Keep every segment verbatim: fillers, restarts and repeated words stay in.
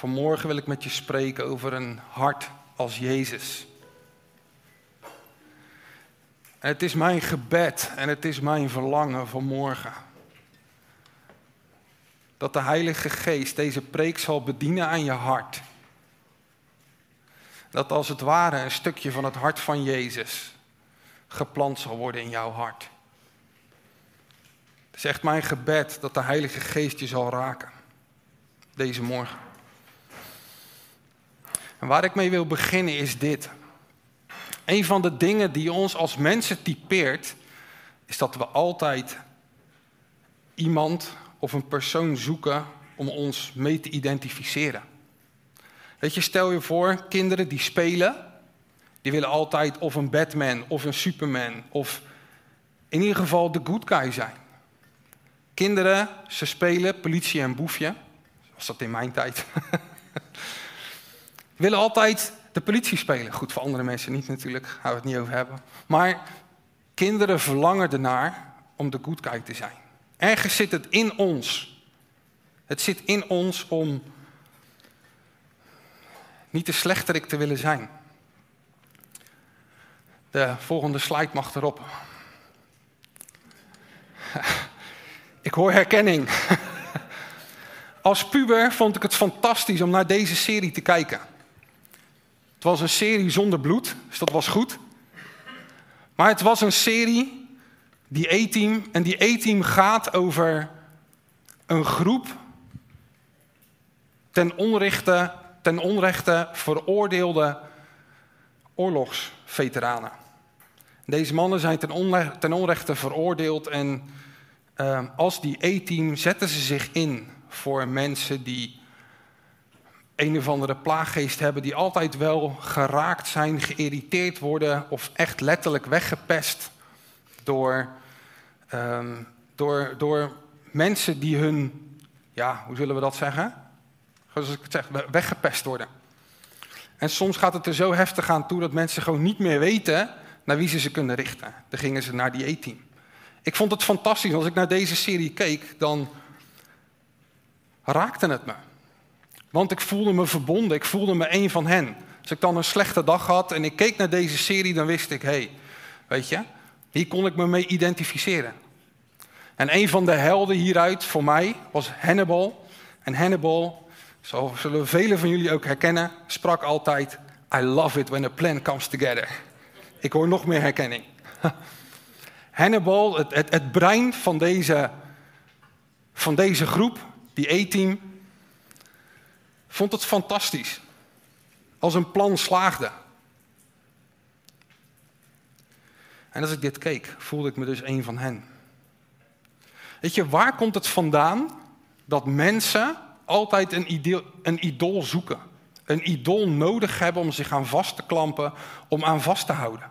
Vanmorgen wil ik met je spreken over een hart als Jezus. En het is mijn gebed en het is mijn verlangen vanmorgen. Dat de Heilige Geest deze preek zal bedienen aan je hart. Dat als het ware een stukje van het hart van Jezus geplant zal worden in jouw hart. Het is echt mijn gebed dat de Heilige Geest je zal raken. Deze morgen. En waar ik mee wil beginnen is dit. Een van de dingen die ons als mensen typeert, is dat we altijd iemand of een persoon zoeken om ons mee te identificeren. Weet je, stel je voor, kinderen die spelen, die willen altijd of een Batman of een Superman of in ieder geval de good guy zijn. Kinderen, ze spelen politie en boefje, was dat in mijn tijd, willen altijd de politie spelen. Goed, voor andere mensen niet natuurlijk, gaan we het niet over hebben. Maar kinderen verlangen ernaar om de good guy te zijn. Ergens zit het in ons. Het zit in ons om niet de slechterik te willen zijn. De volgende slide mag erop. Ik hoor herkenning. Als puber vond ik het fantastisch om naar deze serie te kijken. Het was een serie zonder bloed, dus dat was goed. Maar het was een serie, die A-Team, en die A-Team gaat over een groep ten onrechte, ten onrechte veroordeelde oorlogsveteranen. Deze mannen zijn ten, onre- ten onrechte veroordeeld en uh, als die A-Team zetten ze zich in voor mensen die een of andere plaaggeest hebben, die altijd wel geraakt zijn, geïrriteerd worden of echt letterlijk weggepest door, um, door, door mensen die hun, ja, hoe zullen we dat zeggen? Zoals ik het zeg, weggepest worden. En soms gaat het er zo heftig aan toe dat mensen gewoon niet meer weten naar wie ze ze kunnen richten. Dan gingen ze naar die A-Team. Ik vond het fantastisch. Als ik naar deze serie keek, dan raakte het me. Want ik voelde me verbonden, ik voelde me een van hen. Als ik dan een slechte dag had en ik keek naar deze serie, dan wist ik, hé, hey, weet je, hier kon ik me mee identificeren. En een van de helden hieruit voor mij was Hannibal. En Hannibal, zo zullen velen van jullie ook herkennen, sprak altijd, I love it when a plan comes together. Ik hoor nog meer herkenning. Hannibal, het, het, het brein van deze, van deze groep, die A-Team, vond het fantastisch. Als een plan slaagde. En als ik dit keek, voelde ik me dus een van hen. Weet je, waar komt het vandaan dat mensen altijd een idool, een idool zoeken? Een idool nodig hebben om zich aan vast te klampen, om aan vast te houden.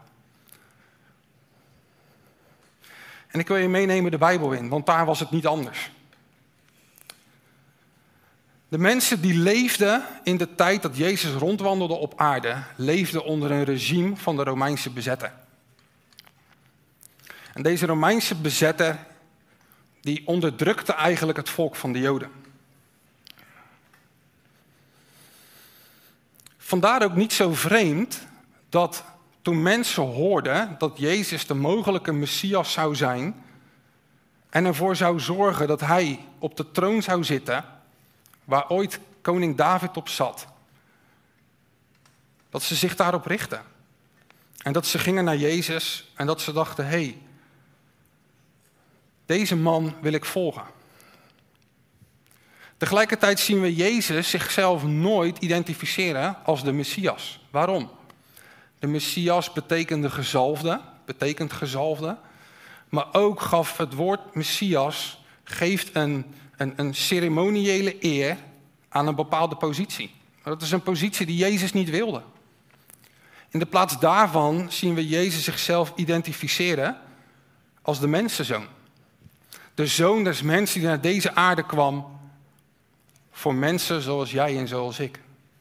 En ik wil je meenemen de Bijbel in, want daar was het niet anders. De mensen die leefden in de tijd dat Jezus rondwandelde op aarde, leefden onder een regime van de Romeinse bezetter. En deze Romeinse bezetter, die onderdrukte eigenlijk het volk van de Joden. Vandaar ook niet zo vreemd dat toen mensen hoorden dat Jezus de mogelijke Messias zou zijn en ervoor zou zorgen dat hij op de troon zou zitten waar ooit koning David op zat, dat ze zich daarop richtten. En dat ze gingen naar Jezus en dat ze dachten, hé, hey, deze man wil ik volgen. Tegelijkertijd zien we Jezus zichzelf nooit identificeren als de Messias. Waarom? De Messias betekende gezalfde, betekent gezalfde, maar ook gaf het woord Messias, geeft een, een, een ceremoniële eer aan een bepaalde positie. Maar dat is een positie die Jezus niet wilde. In de plaats daarvan zien we Jezus zichzelf identificeren als de mensenzoon. De zoon des mensen die naar deze aarde kwam voor mensen zoals jij en zoals ik.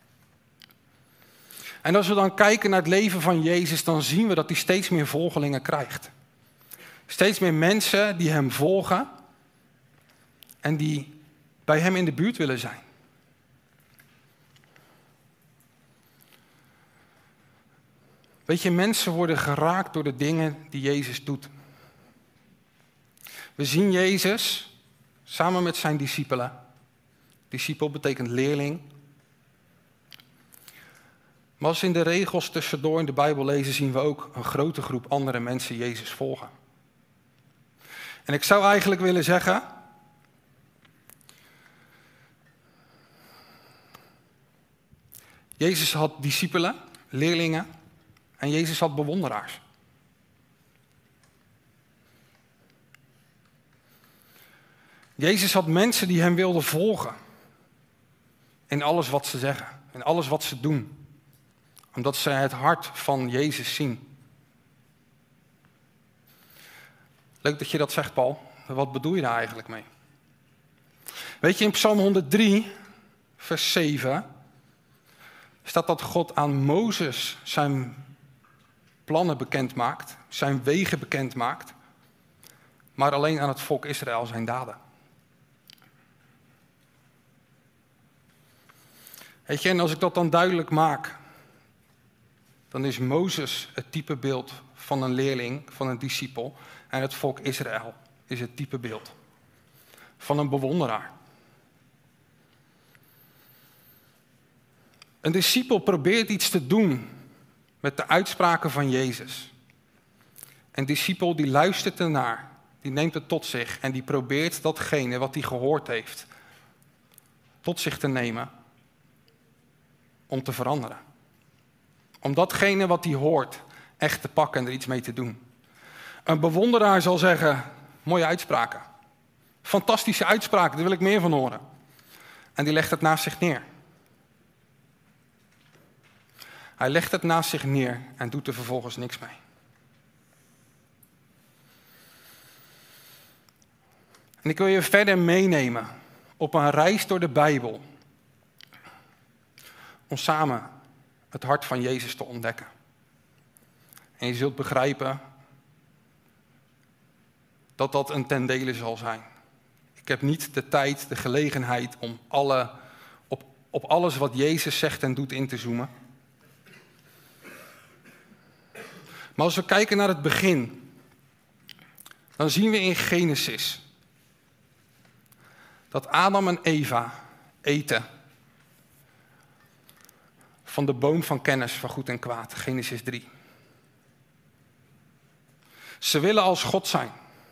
En als we dan kijken naar het leven van Jezus, dan zien we dat hij steeds meer volgelingen krijgt. Steeds meer mensen die hem volgen en die bij hem in de buurt willen zijn. Weet je, mensen worden geraakt door de dingen die Jezus doet. We zien Jezus samen met zijn discipelen. Discipel betekent leerling. Maar als we in de regels tussendoor in de Bijbel lezen, zien we ook een grote groep andere mensen Jezus volgen. En ik zou eigenlijk willen zeggen, Jezus had discipelen, leerlingen en Jezus had bewonderaars. Jezus had mensen die hem wilden volgen in alles wat ze zeggen, in alles wat ze doen. Omdat ze het hart van Jezus zien. Leuk dat je dat zegt, Paul. Wat bedoel je daar eigenlijk mee? Weet je, in Psalm honderddrie, vers zeven, staat dat God aan Mozes zijn plannen bekend maakt, zijn wegen bekend maakt, maar alleen aan het volk Israël zijn daden. Weet je, en als ik dat dan duidelijk maak, dan is Mozes het typebeeld van een leerling, van een discipel. En het volk Israël is het typebeeld van een bewonderaar. Een discipel probeert iets te doen met de uitspraken van Jezus. Een discipel die luistert ernaar, die neemt het tot zich en die probeert datgene wat hij gehoord heeft tot zich te nemen om te veranderen. Om datgene wat hij hoort echt te pakken en er iets mee te doen. Een bewonderaar zal zeggen, mooie uitspraken. Fantastische uitspraken, daar wil ik meer van horen. En die legt het naast zich neer. Hij legt het naast zich neer en doet er vervolgens niks mee. En ik wil je verder meenemen op een reis door de Bijbel. Om samen het hart van Jezus te ontdekken. En je zult begrijpen dat dat een ten dele zal zijn. Ik heb niet de tijd, de gelegenheid om alle, op, op alles wat Jezus zegt en doet in te zoomen. Maar als we kijken naar het begin, dan zien we in Genesis dat Adam en Eva eten van de boom van kennis van goed en kwaad, Genesis drie. Ze willen als God zijn.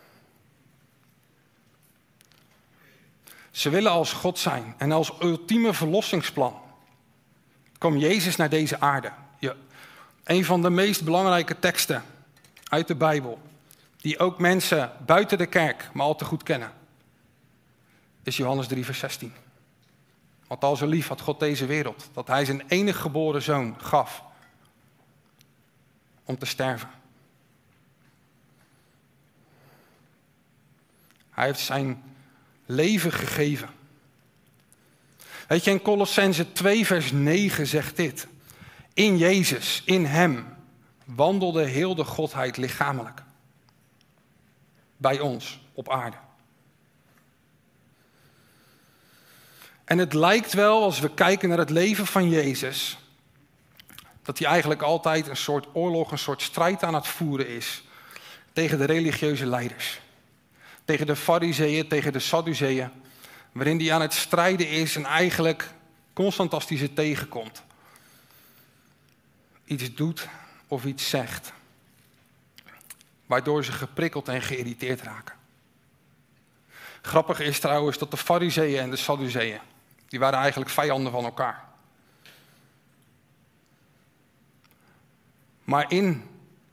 Ze willen als God zijn. En als ultieme verlossingsplan kwam Jezus naar deze aarde. Ja, een van de meest belangrijke teksten uit de Bijbel, die ook mensen buiten de kerk maar al te goed kennen, is Johannes drie, vers zestien. Want al zo lief had God deze wereld, dat hij zijn enige geboren zoon gaf om te sterven. Hij heeft zijn leven gegeven. Weet je, in Kolossenzen twee, vers negen zegt dit. In Jezus, in hem, wandelde heel de Godheid lichamelijk. Bij ons, op aarde. En het lijkt wel, als we kijken naar het leven van Jezus, dat hij eigenlijk altijd een soort oorlog, een soort strijd aan het voeren is tegen de religieuze leiders. Tegen de Farizeeën, tegen de Sadduceeën, waarin hij aan het strijden is en eigenlijk constant als hij ze tegenkomt, iets doet of iets zegt, waardoor ze geprikkeld en geïrriteerd raken. Grappig is trouwens dat de Farizeeën en de Sadduceeën, die waren eigenlijk vijanden van elkaar. Maar in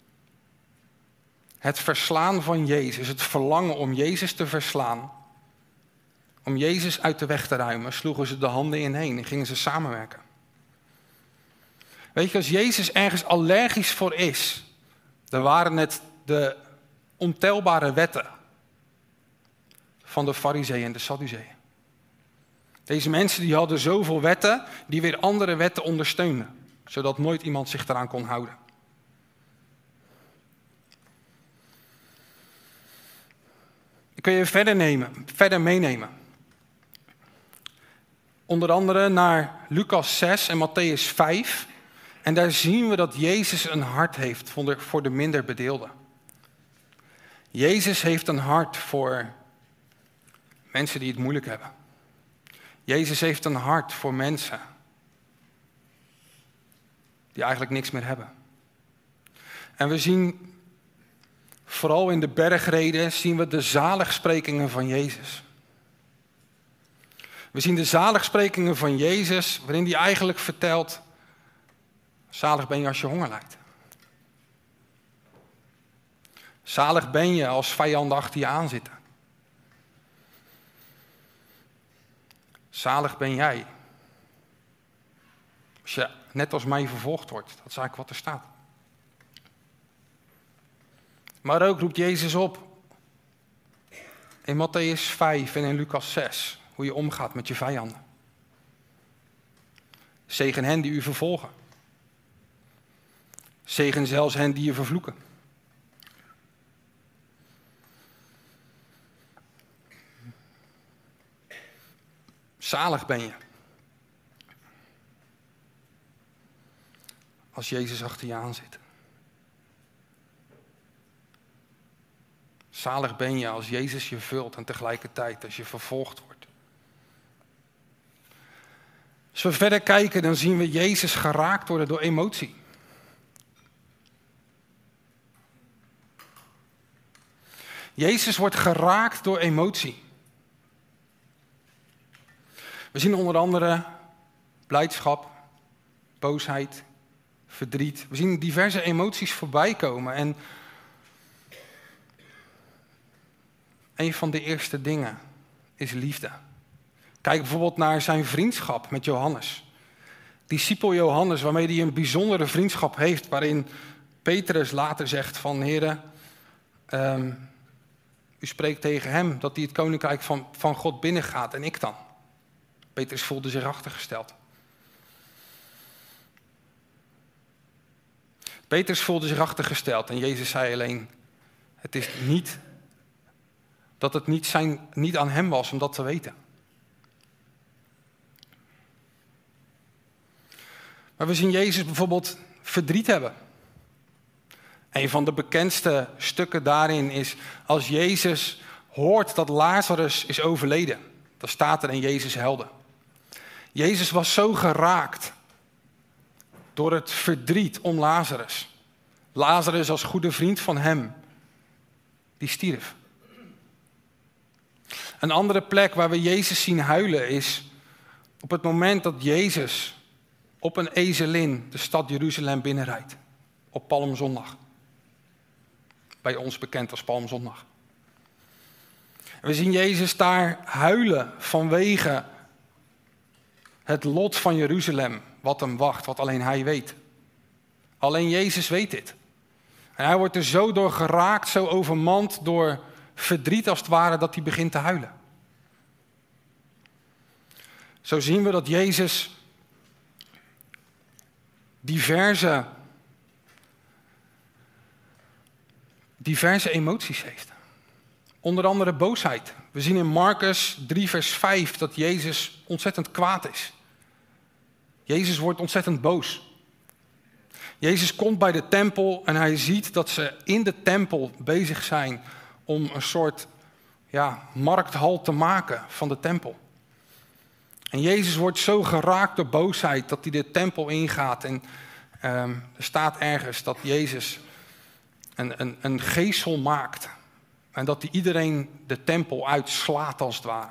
het verslaan van Jezus, het verlangen om Jezus te verslaan, om Jezus uit de weg te ruimen, sloegen ze de handen ineen en gingen ze samenwerken. Weet je, als Jezus ergens allergisch voor is, dan waren het de ontelbare wetten van de Farizeeën en de Sadduceeën. Deze mensen die hadden zoveel wetten die weer andere wetten ondersteunden, zodat nooit iemand zich eraan kon houden. Ik wil je verder, nemen, verder meenemen. Onder andere naar Lucas zes en Matthäus vijf En daar zien we dat Jezus een hart heeft voor de, voor de minder bedeelden. Jezus heeft een hart voor mensen die het moeilijk hebben. Jezus heeft een hart voor mensen die eigenlijk niks meer hebben. En we zien, vooral in de bergreden, zien we de zaligsprekingen van Jezus. We zien de zaligsprekingen van Jezus, waarin hij eigenlijk vertelt, zalig ben je als je honger lijdt. Zalig ben je als vijanden achter je aanzitten. Zalig ben jij als je net als mij vervolgd wordt. Dat is eigenlijk wat er staat. Maar ook roept Jezus op in Matthäus vijf en in Lucas zes, hoe je omgaat met je vijanden. Zegen hen die u vervolgen. Zegen zelfs hen die je vervloeken. Zalig ben je als Jezus achter je aan zit. Zalig ben je als Jezus je vult en tegelijkertijd als je vervolgd wordt. Als we verder kijken, dan zien we Jezus geraakt worden door emotie. Jezus wordt geraakt door emotie. We zien onder andere blijdschap, boosheid, verdriet. We zien diverse emoties voorbij komen. En een van de eerste dingen is liefde. Kijk bijvoorbeeld naar zijn vriendschap met Johannes. Discipel Johannes, waarmee hij een bijzondere vriendschap heeft, waarin Petrus later zegt van, Heere, um, u spreekt tegen hem dat hij het koninkrijk van, van God binnengaat en ik dan. Petrus voelde zich achtergesteld. Petrus voelde zich achtergesteld en Jezus zei alleen, het is niet dat het niet, zijn, niet aan hem was om dat te weten. Maar we zien Jezus bijvoorbeeld verdriet hebben. Een van de bekendste stukken daarin is als Jezus hoort dat Lazarus is overleden. Dan staat er in Jezus helden. Jezus was zo geraakt door het verdriet om Lazarus. Lazarus als goede vriend van hem, die stierf. Een andere plek waar we Jezus zien huilen is op het moment dat Jezus op een ezelin de stad Jeruzalem binnenrijdt. Op Palmzondag. Bij ons bekend als Palmzondag. En we zien Jezus daar huilen vanwege het lot van Jeruzalem. Wat hem wacht, wat alleen hij weet. Alleen Jezus weet dit. En hij wordt er zo door geraakt, zo overmand door verdriet als het ware, dat hij begint te huilen. Zo zien we dat Jezus diverse, diverse emoties heeft. Onder andere boosheid. We zien in Marcus drie vers vijf dat Jezus ontzettend kwaad is. Jezus wordt ontzettend boos. Jezus komt bij de tempel en hij ziet dat ze in de tempel bezig zijn om een soort ja, markthal te maken van de tempel. En Jezus wordt zo geraakt door boosheid dat hij de tempel ingaat. En um, er staat ergens dat Jezus een, een, een geesel maakt. En dat hij iedereen de tempel uitslaat als het ware.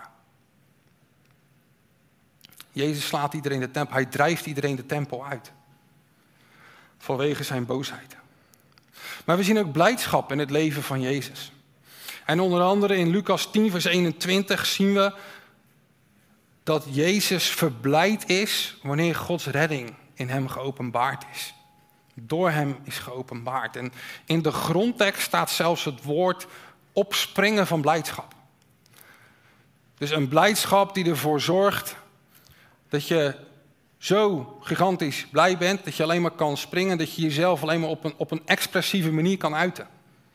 Jezus slaat iedereen de tempel. Hij drijft iedereen de tempel uit. Vanwege zijn boosheid. Maar we zien ook blijdschap in het leven van Jezus. En onder andere in Lucas tien vers eenentwintig zien we dat Jezus verblijd is wanneer Gods redding in hem geopenbaard is. Door hem is geopenbaard. En in de grondtekst staat zelfs het woord opspringen van blijdschap. Dus een blijdschap die ervoor zorgt dat je zo gigantisch blij bent, dat je alleen maar kan springen, dat je jezelf alleen maar op een, op een expressieve manier kan uiten.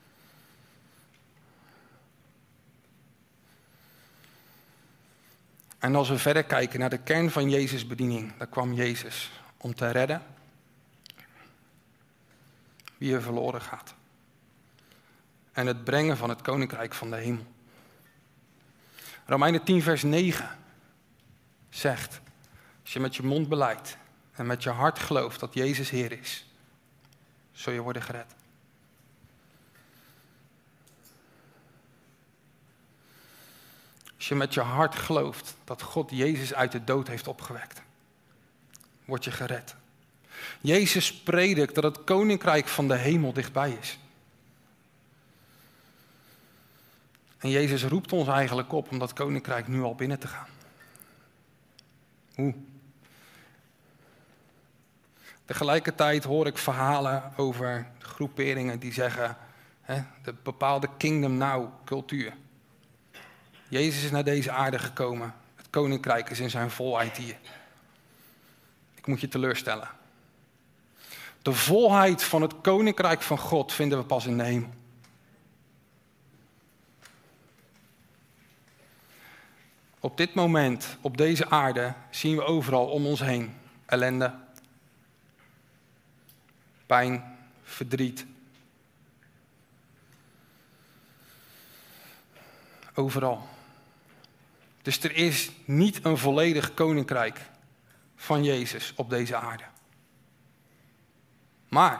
En als we verder kijken naar de kern van Jezus' bediening, daar kwam Jezus om te redden, wie er verloren gaat. En het brengen van het koninkrijk van de hemel. Romeinen tien vers negen zegt, als je met je mond belijdt en met je hart gelooft dat Jezus Heer is, zul je worden gered. Als je met je hart gelooft dat God Jezus uit de dood heeft opgewekt, word je gered. Jezus predikt dat het koninkrijk van de hemel dichtbij is. En Jezus roept ons eigenlijk op om dat koninkrijk nu al binnen te gaan. Hoe? Tegelijkertijd hoor ik verhalen over groeperingen die zeggen, hè, de bepaalde kingdom now cultuur. Jezus is naar deze aarde gekomen. Het koninkrijk is in zijn volheid hier. Ik moet je teleurstellen. De volheid van het koninkrijk van God vinden we pas in de hemel. Op dit moment, op deze aarde, zien we overal om ons heen ellende, pijn, verdriet. Overal. Dus er is niet een volledig koninkrijk van Jezus op deze aarde. Maar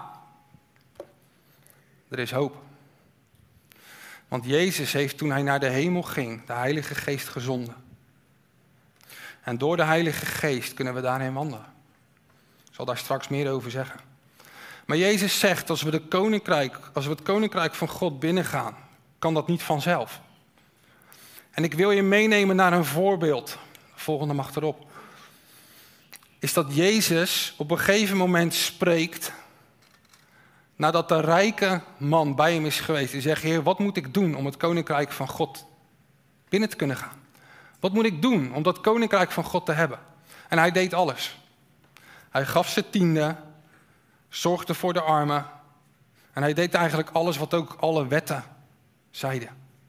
er is hoop. Want Jezus heeft toen hij naar de hemel ging, de Heilige Geest gezonden. En door de Heilige Geest kunnen we daarheen wandelen. Ik zal daar straks meer over zeggen. Maar Jezus zegt, als we, de koninkrijk, als we het koninkrijk van God binnengaan, kan dat niet vanzelf. En ik wil je meenemen naar een voorbeeld. De volgende mag erop. Is dat Jezus op een gegeven moment spreekt, nadat de rijke man bij hem is geweest. Hij zegt, Heer, wat moet ik doen om het koninkrijk van God binnen te kunnen gaan? Wat moet ik doen om dat koninkrijk van God te hebben? En hij deed alles. Hij gaf zijn tiende, zorgde voor de armen. En hij deed eigenlijk alles wat ook alle wetten zeiden.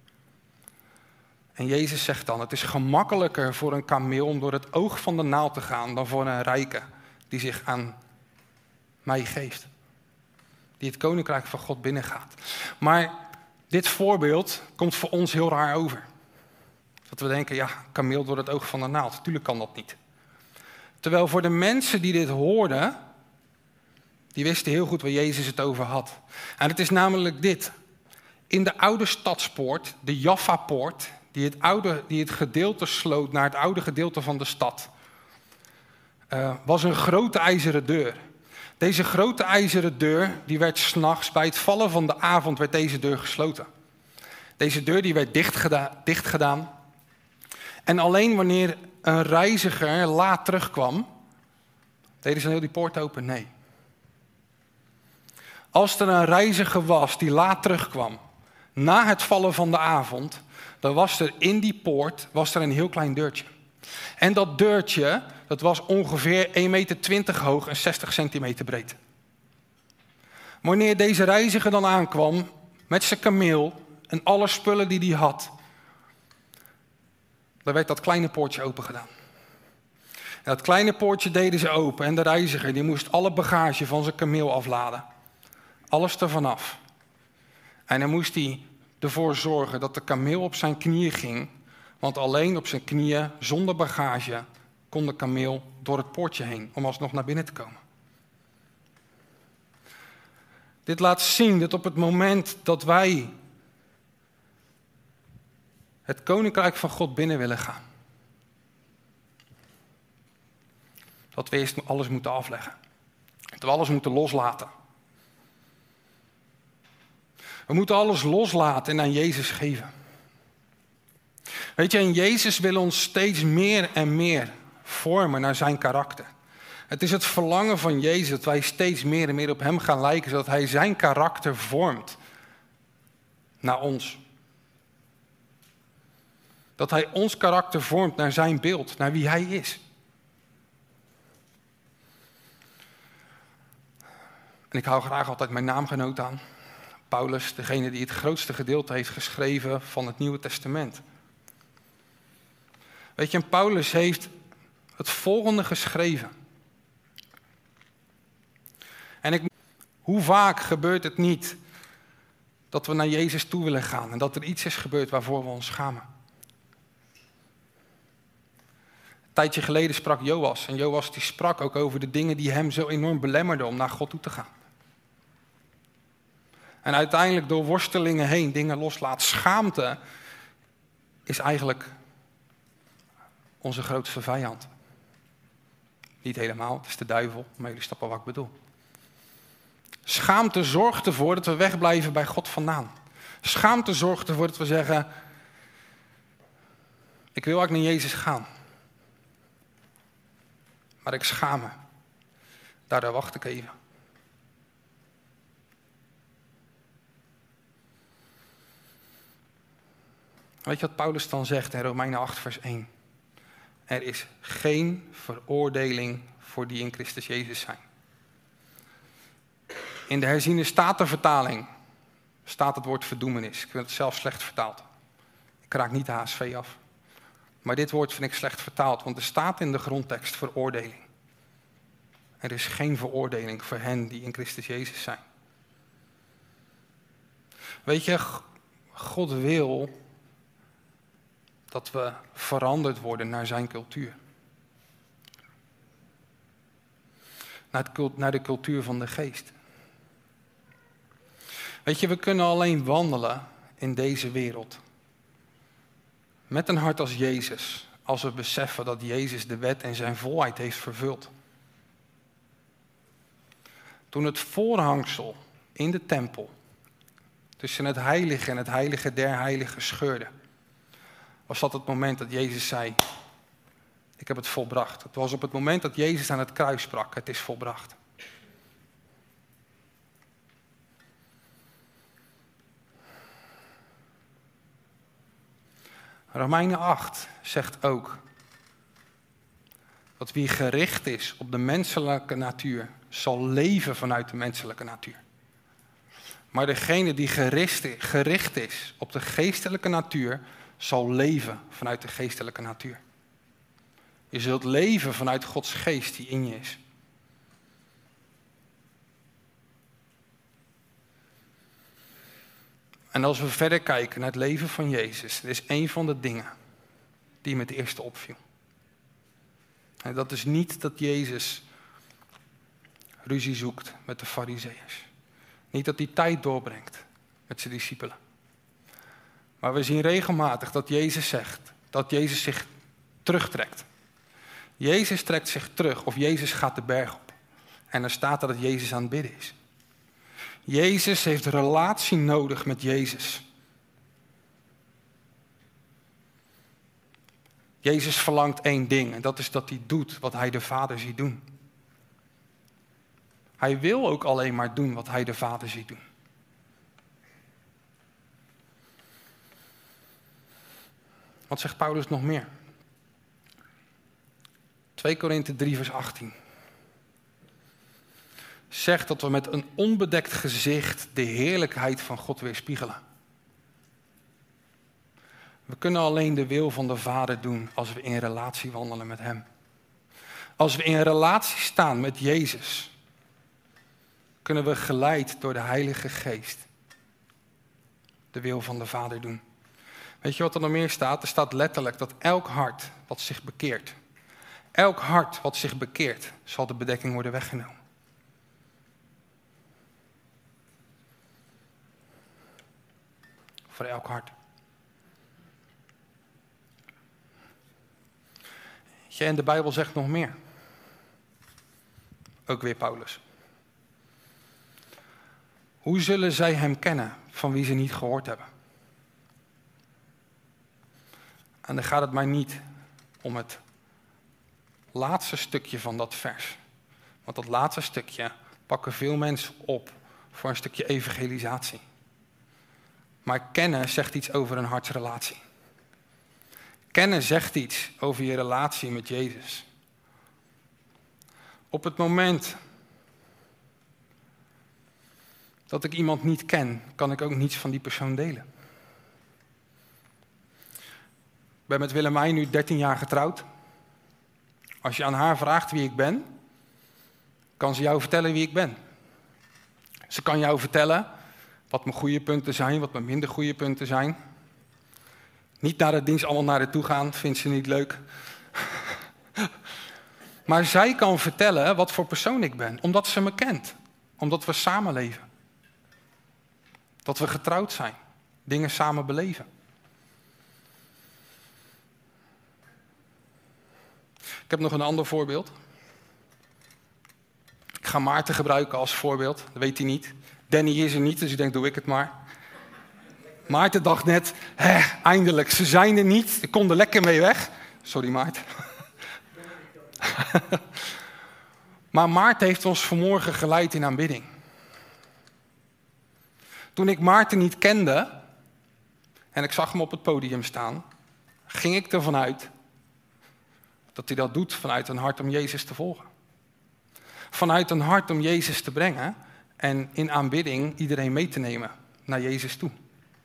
En Jezus zegt dan, het is gemakkelijker voor een kameel om door het oog van de naald te gaan dan voor een rijke die zich aan mij geeft. Die het koninkrijk van God binnengaat. Maar dit voorbeeld komt voor ons heel raar over. Dat we denken, ja, kameel door het oog van de naald. Natuurlijk kan dat niet. Terwijl voor de mensen die dit hoorden, die wisten heel goed waar Jezus het over had. En het is namelijk dit. In de oude stadspoort, de Jaffa-poort, die het, oude, die het gedeelte sloot naar het oude gedeelte van de stad, uh, was een grote ijzeren deur. Deze grote ijzeren deur, die werd 's nachts, bij het vallen van de avond, werd deze deur gesloten. Deze deur die werd dicht gedaan, dicht gedaan. En alleen wanneer een reiziger laat terugkwam, deden ze heel die poort open? Nee. Als er een reiziger was die laat terugkwam, na het vallen van de avond, dan was er in die poort was er een heel klein deurtje. En dat deurtje, dat was ongeveer één meter twintig hoog en zestig centimeter breed. Wanneer deze reiziger dan aankwam met zijn kameel en alle spullen die hij had, dan werd dat kleine poortje open gedaan. En dat kleine poortje deden ze open en de reiziger die moest alle bagage van zijn kameel afladen. Alles ervan af. En dan moest hij ervoor zorgen dat de kameel op zijn knieën ging, want alleen op zijn knieën, zonder bagage, kon de kameel door het poortje heen om alsnog naar binnen te komen. Dit laat zien dat op het moment dat wij het koninkrijk van God binnen willen gaan, dat we eerst alles moeten afleggen. Dat we alles moeten loslaten. We moeten alles loslaten en aan Jezus geven. Weet je, en Jezus wil ons steeds meer en meer vormen naar zijn karakter. Het is het verlangen van Jezus dat wij steeds meer en meer op hem gaan lijken, zodat hij zijn karakter vormt naar ons. Dat hij ons karakter vormt naar zijn beeld, naar wie hij is. En ik hou graag altijd mijn naamgenoot aan. Paulus, degene die het grootste gedeelte heeft geschreven van het Nieuwe Testament. Weet je, en Paulus heeft het volgende geschreven. En ik, Hoe vaak gebeurt het niet dat we naar Jezus toe willen gaan en dat er iets is gebeurd waarvoor we ons schamen? Een tijdje geleden sprak Joas en Joas die sprak ook over de dingen die hem zo enorm belemmerden om naar God toe te gaan. En uiteindelijk door worstelingen heen dingen loslaat. Schaamte is eigenlijk onze grootste vijand. Niet helemaal, het is de duivel, maar jullie snappen wat ik bedoel. Schaamte zorgt ervoor dat we wegblijven bij God vandaan. Schaamte zorgt ervoor dat we zeggen, ik wil eigenlijk naar Jezus gaan. Maar ik schaam me. Daardoor wacht ik even. Weet je wat Paulus dan zegt in Romeinen acht vers één? Er is geen veroordeling voor die in Christus Jezus zijn. In de herziene statenvertaling staat het woord verdoemenis. Ik vind het zelf slecht vertaald. Ik raak niet de H S V af. Maar dit woord vind ik slecht vertaald, want er staat in de grondtekst veroordeling. Er is geen veroordeling voor hen die in Christus Jezus zijn. Weet je, God wil dat we veranderd worden naar zijn cultuur. Naar, het, naar de cultuur van de geest. Weet je, we kunnen alleen wandelen in deze wereld. Met een hart als Jezus. Als we beseffen dat Jezus de wet en zijn volheid heeft vervuld. Toen het voorhangsel in de tempel tussen het heilige en het heilige der heiligen scheurde, was dat het moment dat Jezus zei, ik heb het volbracht. Het was op het moment dat Jezus aan het kruis sprak, het is volbracht. Romeinen acht zegt ook dat wie gericht is op de menselijke natuur, zal leven vanuit de menselijke natuur. Maar degene die gericht, gericht is op de geestelijke natuur, zal leven vanuit de geestelijke natuur. Je zult leven vanuit Gods geest die in je is. En als we verder kijken naar het leven van Jezus, dat is een van de dingen die me het eerste opviel. En dat is niet dat Jezus ruzie zoekt met de Farizeeërs. Niet dat hij tijd doorbrengt met zijn discipelen. Maar we zien regelmatig dat Jezus zegt, dat Jezus zich terugtrekt. Jezus trekt zich terug of Jezus gaat de berg op. En dan staat er dat Jezus aan het bidden is. Jezus heeft relatie nodig met Jezus. Jezus verlangt één ding en dat is dat hij doet wat hij de Vader ziet doen. Hij wil ook alleen maar doen wat hij de Vader ziet doen. Wat zegt Paulus nog meer? twee Korinthe drie vers achttien. Zegt dat we met een onbedekt gezicht de heerlijkheid van God weerspiegelen. We kunnen alleen de wil van de Vader doen als we in relatie wandelen met Hem. Als we in relatie staan met Jezus, kunnen we geleid door de Heilige Geest de wil van de Vader doen. Weet je wat er nog meer staat? Er staat letterlijk dat elk hart wat zich bekeert, elk hart wat zich bekeert, zal de bedekking worden weggenomen. Voor elk hart. Ja, en de Bijbel zegt nog meer. Ook weer Paulus. Hoe zullen zij hem kennen van wie ze niet gehoord hebben? En dan gaat het mij niet om het laatste stukje van dat vers. Want dat laatste stukje pakken veel mensen op voor een stukje evangelisatie. Maar kennen zegt iets over een hartsrelatie. Kennen zegt iets over je relatie met Jezus. Op het moment dat ik iemand niet ken, kan ik ook niets van die persoon delen. Ik ben met Willemijn nu dertien jaar getrouwd. Als je aan haar vraagt wie ik ben, kan ze jou vertellen wie ik ben. Ze kan jou vertellen wat mijn goede punten zijn, wat mijn minder goede punten zijn. Niet naar de dienst allemaal naar haar toe gaan, vindt ze niet leuk. Maar zij kan vertellen wat voor persoon ik ben, omdat ze me kent. Omdat we samenleven. Dat we getrouwd zijn. Dingen samen beleven. Ik heb nog een ander voorbeeld. Ik ga Maarten gebruiken als voorbeeld. Dat weet hij niet. Danny is er niet, dus ik denk, doe ik het maar. Maarten dacht net, hè, eindelijk, ze zijn er niet. Ik kon er lekker mee weg. Sorry Maarten. Maar Maarten heeft ons vanmorgen geleid in aanbidding. Toen ik Maarten niet kende en ik zag hem op het podium staan, ging ik ervan uit dat hij dat doet vanuit een hart om Jezus te volgen. Vanuit een hart om Jezus te brengen en in aanbidding iedereen mee te nemen naar Jezus toe.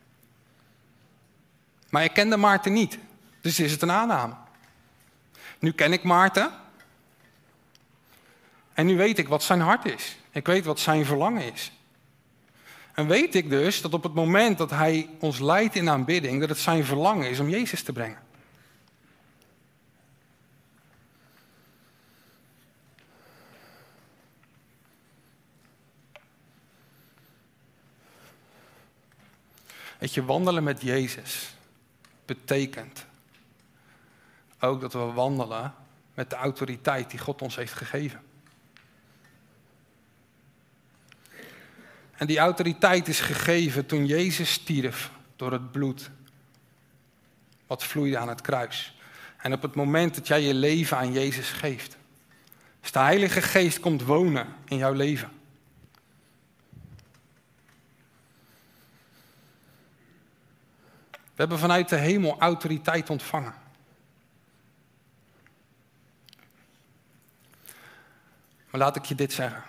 Maar ik kende Maarten niet, dus is het een aanname. Nu ken ik Maarten en nu weet ik wat zijn hart is. Ik weet wat zijn verlangen is. En weet ik dus dat op het moment dat hij ons leidt in aanbidding, dat het zijn verlangen is om Jezus te brengen. Weet je, wandelen met Jezus betekent ook dat we wandelen met de autoriteit die God ons heeft gegeven. En die autoriteit is gegeven toen Jezus stierf door het bloed wat vloeide aan het kruis. En op het moment dat jij je leven aan Jezus geeft, dus de Heilige Geest komt wonen in jouw leven. We hebben vanuit de hemel autoriteit ontvangen. Maar laat ik je dit zeggen.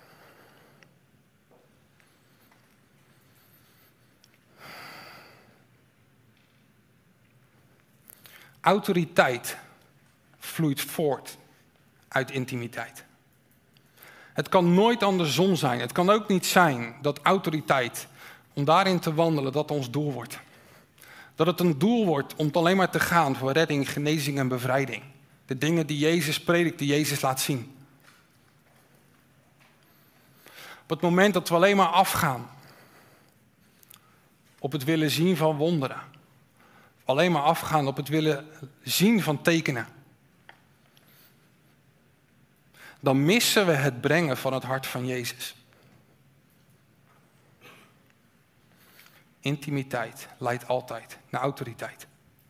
Autoriteit vloeit voort uit intimiteit. Het kan nooit andersom zijn. Het kan ook niet zijn dat autoriteit, om daarin te wandelen, dat ons doel wordt. Dat het een doel wordt om alleen maar te gaan voor redding, genezing en bevrijding. De dingen die Jezus predikt, die Jezus laat zien. Op het moment dat we alleen maar afgaan op het willen zien van wonderen. Alleen maar afgaan op het willen zien van tekenen. Dan missen we het brengen van het hart van Jezus. Intimiteit leidt altijd naar autoriteit.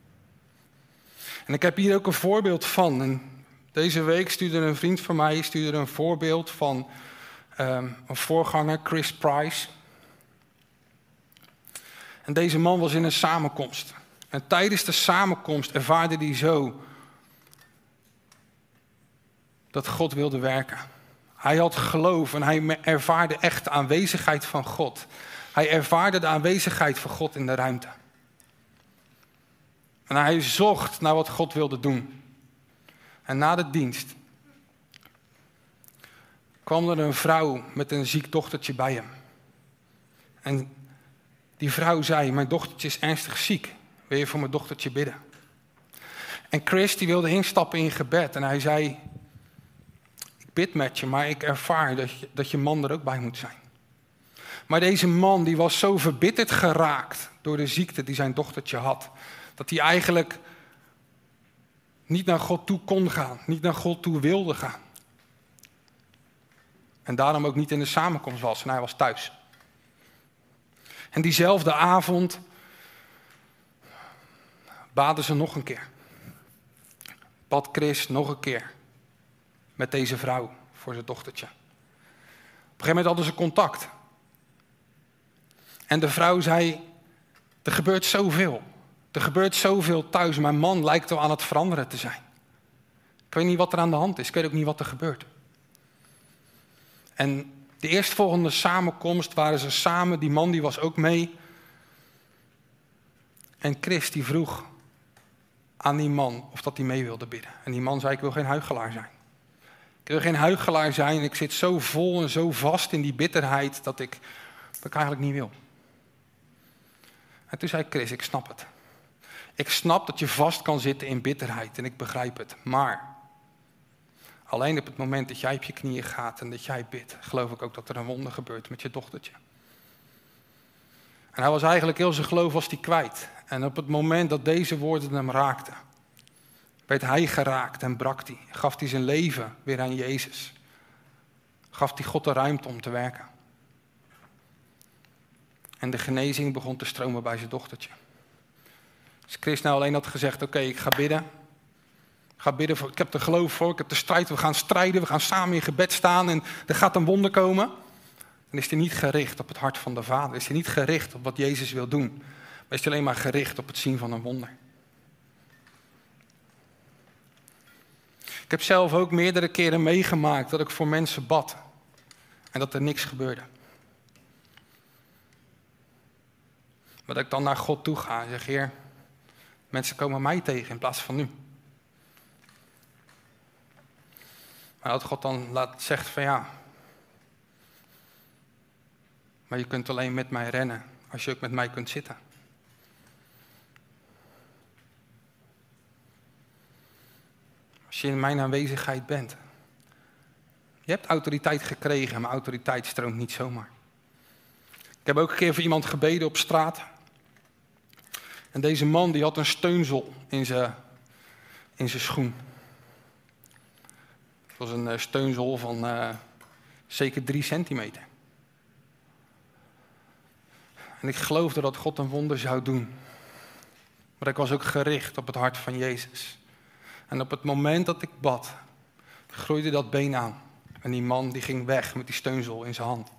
En ik heb hier ook een voorbeeld van. En deze week stuurde een vriend van mij stuurde een voorbeeld van um, een voorganger, Chris Price. En deze man was in een samenkomst. En tijdens de samenkomst ervaarde hij zo dat God wilde werken. Hij had geloof en hij ervaarde echt de aanwezigheid van God. Hij ervaarde de aanwezigheid van God in de ruimte. En hij zocht naar wat God wilde doen. En na de dienst kwam er een vrouw met een ziek dochtertje bij hem. En die vrouw zei, mijn dochtertje is ernstig ziek. Wil je voor mijn dochtertje bidden? En Chris die wilde instappen in gebed. En hij zei, ik bid met je, maar ik ervaar dat je, dat je man er ook bij moet zijn. Maar deze man die was zo verbitterd geraakt door de ziekte die zijn dochtertje had. Dat hij eigenlijk niet naar God toe kon gaan. Niet naar God toe wilde gaan. En daarom ook niet in de samenkomst was. En hij was thuis. En diezelfde avond baden ze nog een keer. Bad Chris nog een keer. Met deze vrouw voor zijn dochtertje. Op een gegeven moment hadden ze contact. En de vrouw zei, er gebeurt zoveel. Er gebeurt zoveel thuis. Mijn man lijkt wel aan het veranderen te zijn. Ik weet niet wat er aan de hand is. Ik weet ook niet wat er gebeurt. En de eerstvolgende samenkomst waren ze samen. Die man die was ook mee. En Chris die vroeg aan die man of dat hij mee wilde bidden. En die man zei, ik wil geen huichelaar zijn. Ik Ik wil geen huichelaar zijn. Ik zit zo vol en zo vast in die bitterheid dat ik, dat ik eigenlijk niet wil. En toen zei Chris, ik snap het. Ik snap dat je vast kan zitten in bitterheid en ik begrijp het. Maar alleen op het moment dat jij op je knieën gaat en dat jij bidt, geloof ik ook dat er een wonder gebeurt met je dochtertje. En hij was eigenlijk heel zijn geloof was die kwijt. En op het moment dat deze woorden hem raakten, werd hij geraakt en brak hij. Gaf hij zijn leven weer aan Jezus. Gaf hij God de ruimte om te werken. En de genezing begon te stromen bij zijn dochtertje. Als Chris nou alleen had gezegd, oké, okay, ik ga bidden. Ik ga bidden, voor, ik heb er geloof voor, ik heb de strijd, we gaan strijden, we gaan samen in gebed staan en er gaat een wonder komen. Dan is hij niet gericht op het hart van de Vader. Is hij niet gericht op wat Jezus wil doen. Maar is hij alleen maar gericht op het zien van een wonder. Ik heb zelf ook meerdere keren meegemaakt dat ik voor mensen bad. En dat er niks gebeurde. Maar dat ik dan naar God toe ga en zeg, Heer, mensen komen mij tegen in plaats van nu. Maar dat God dan laat, zegt van ja, maar je kunt alleen met mij rennen als je ook met mij kunt zitten. Als je in mijn aanwezigheid bent. Je hebt autoriteit gekregen, maar autoriteit stroomt niet zomaar. Ik heb ook een keer voor iemand gebeden op straat. En deze man die had een steunzel in zijn, in zijn schoen. Het was een uh, steunzel van uh, zeker drie centimeter. En ik geloofde dat God een wonder zou doen. Maar ik was ook gericht op het hart van Jezus. En op het moment dat ik bad, groeide dat been aan. En die man die ging weg met die steunzel in zijn hand.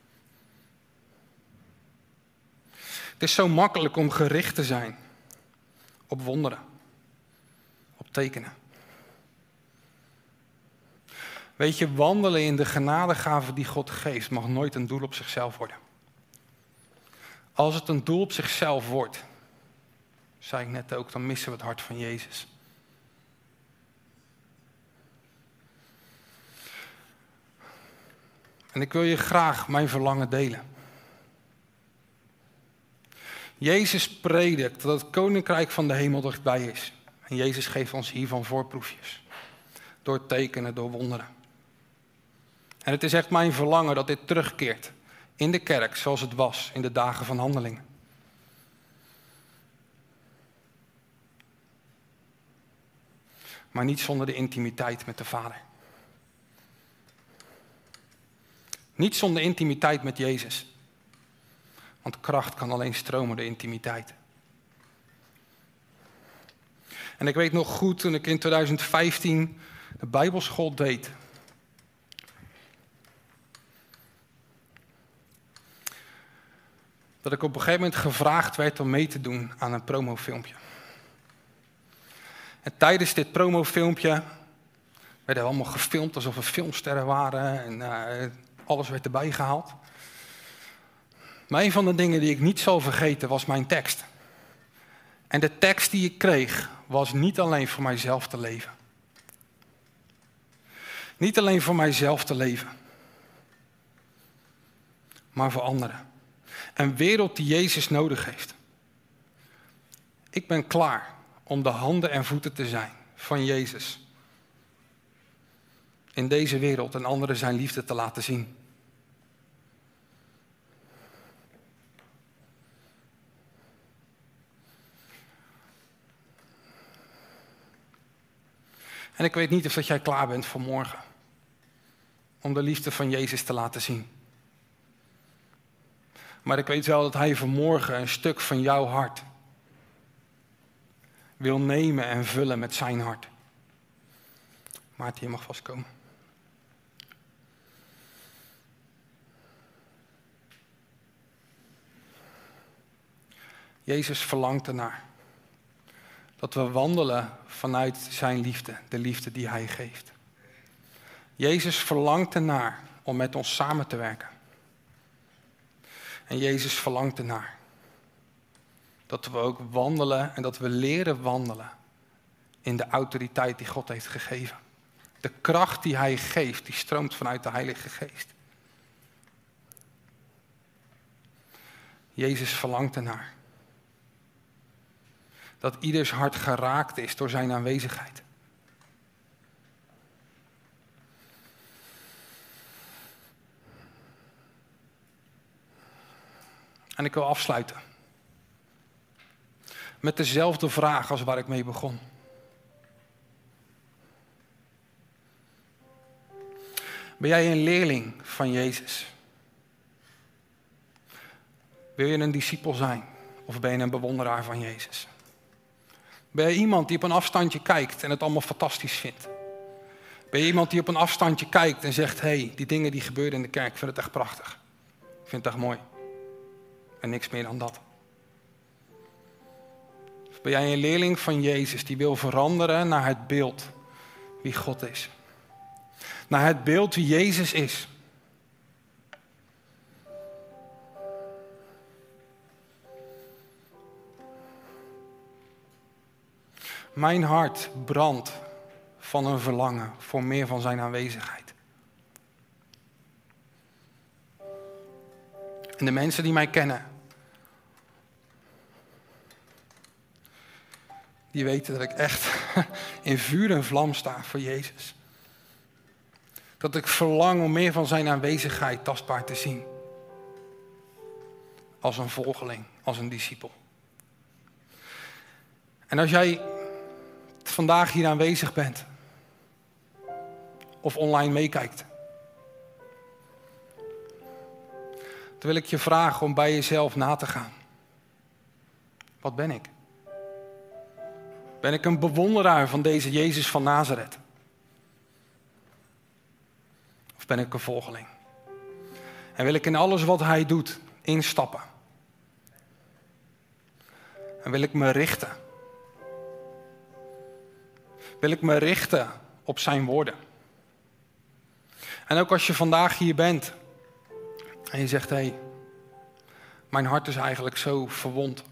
Het is zo makkelijk om gericht te zijn op wonderen, op tekenen. Weet je, wandelen in de genadegave die God geeft mag nooit een doel op zichzelf worden. Als het een doel op zichzelf wordt, zei ik net ook, dan missen we het hart van Jezus. En ik wil je graag mijn verlangen delen. Jezus predikt dat het koninkrijk van de hemel dichtbij is. En Jezus geeft ons hiervan voorproefjes. Door tekenen, door wonderen. En het is echt mijn verlangen dat dit terugkeert in de kerk zoals het was in de dagen van Handelingen. Maar niet zonder de intimiteit met de Vader. Niet zonder intimiteit met Jezus. Want kracht kan alleen stromen door intimiteit. En ik weet nog goed, toen ik in twintig vijftien de Bijbelschool deed. Dat ik op een gegeven moment gevraagd werd om mee te doen aan een promofilmpje. En tijdens dit promofilmpje werden we allemaal gefilmd alsof we filmsterren waren. En uh, alles werd erbij gehaald. Maar een van de dingen die ik niet zal vergeten was mijn tekst. En de tekst die ik kreeg was niet alleen voor mijzelf te leven. Niet alleen voor mijzelf te leven. Maar voor anderen. Een wereld die Jezus nodig heeft. Ik ben klaar om de handen en voeten te zijn van Jezus. In deze wereld en anderen zijn liefde te laten zien. En ik weet niet of dat jij klaar bent voor morgen. Om de liefde van Jezus te laten zien. Maar ik weet wel dat hij vanmorgen een stuk van jouw hart wil nemen en vullen met zijn hart. Maarten, je mag vastkomen. Jezus verlangt ernaar dat we wandelen vanuit zijn liefde, de liefde die hij geeft. Jezus verlangt ernaar om met ons samen te werken. En Jezus verlangt ernaar dat we ook wandelen en dat we leren wandelen in de autoriteit die God heeft gegeven. De kracht die hij geeft, die stroomt vanuit de Heilige Geest. Jezus verlangt ernaar. Dat ieders hart geraakt is door zijn aanwezigheid. En ik wil afsluiten. Met dezelfde vraag als waar ik mee begon. Ben jij een leerling van Jezus? Wil je een discipel zijn? Of ben je een bewonderaar van Jezus? Ben je iemand die op een afstandje kijkt en het allemaal fantastisch vindt? Ben je iemand die op een afstandje kijkt en zegt... hé, hey, die dingen die gebeuren in de kerk, ik vind het echt prachtig. Ik vind het echt mooi. En niks meer dan dat. Of ben jij een leerling van Jezus die wil veranderen naar het beeld wie God is? Naar het beeld wie Jezus is. Mijn hart brandt van een verlangen voor meer van zijn aanwezigheid. En de mensen die mij kennen, die weten dat ik echt in vuur en vlam sta voor Jezus. Dat ik verlang om meer van zijn aanwezigheid tastbaar te zien. Als een volgeling, als een discipel. En als jij vandaag hier aanwezig bent, of online meekijkt, dan wil ik je vragen om bij jezelf na te gaan. Wat ben ik? Ben ik een bewonderaar van deze Jezus van Nazareth? Of ben ik een volgeling? En wil ik in alles wat hij doet instappen? En wil ik me richten? Wil ik me richten op zijn woorden? En ook als je vandaag hier bent en je zegt, hé, hey, mijn hart is eigenlijk zo verwond.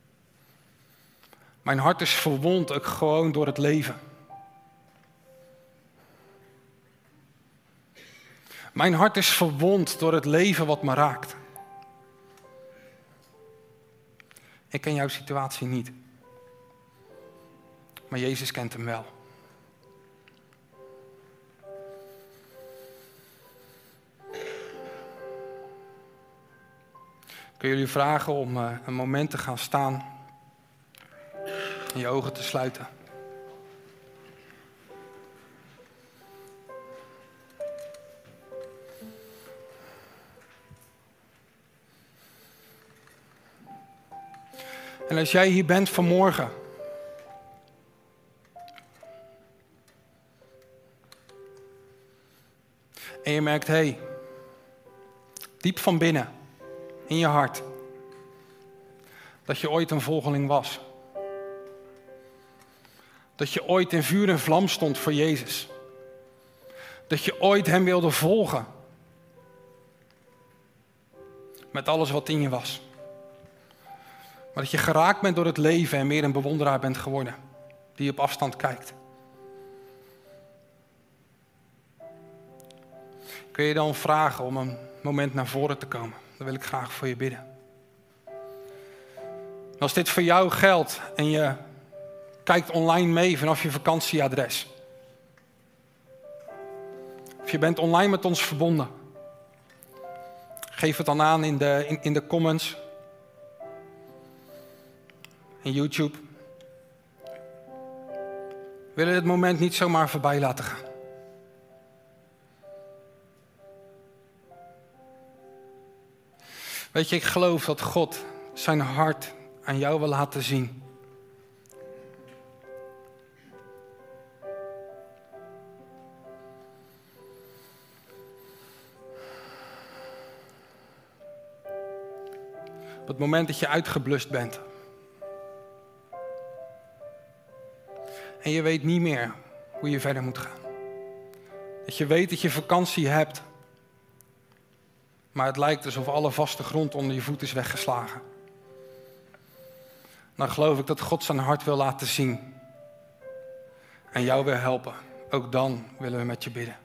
Mijn hart is verwond ook gewoon door het leven. Mijn hart is verwond door het leven wat me raakt. Ik ken jouw situatie niet. Maar Jezus kent hem wel. Ik wil jullie vragen om uh, een moment te gaan staan en je ogen te sluiten. En als jij hier bent vanmorgen en je merkt, hé, hey, diep van binnen, in je hart, dat je ooit een volgeling was. Dat je ooit in vuur en vlam stond voor Jezus. Dat je ooit hem wilde volgen. Met alles wat in je was. Maar dat je geraakt bent door het leven en meer een bewonderaar bent geworden. Die op afstand kijkt. Kun je dan vragen om een moment naar voren te komen? Dan wil ik graag voor je bidden. Als dit voor jou geldt en je kijkt online mee vanaf je vakantieadres. Of je bent online met ons verbonden. Geef het dan aan in de, in, in de comments. In YouTube. We willen dit moment niet zomaar voorbij laten gaan. Weet je, ik geloof dat God zijn hart aan jou wil laten zien. Op het moment dat je uitgeblust bent. En je weet niet meer hoe je verder moet gaan. Dat je weet dat je vakantie hebt. Maar het lijkt alsof alle vaste grond onder je voet is weggeslagen. Dan geloof ik dat God zijn hart wil laten zien. En jou wil helpen ook dan willen we met je bidden.